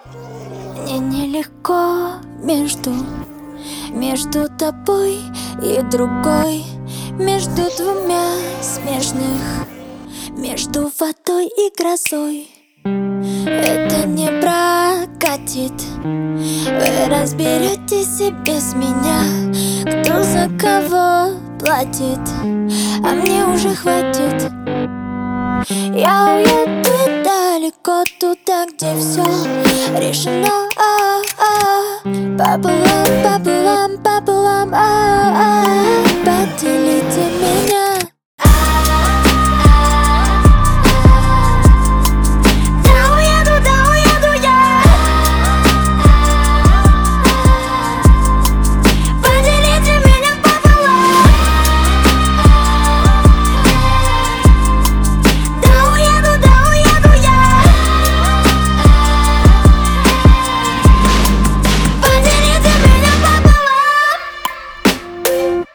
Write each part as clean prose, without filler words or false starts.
Мне нелегко между тобой и другой, между двумя смежных, между водой и грозой. Это не прокатит, вы разберетесь и без меня, кто за кого платит, а мне уже хватит. Я уеду далеко туда, где все решено. Пополам, поделите меня. Да уеду я. Поделите меня пополам. Да уеду я. Поделите меня пополам.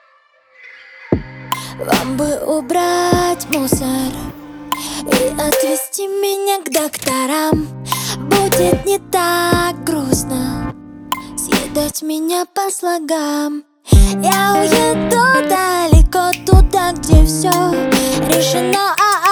Вам бы убрать мусор и отвезти меня к докторам. Будет не так грустно съедать меня по слогам. Я уеду далеко туда, где все решено.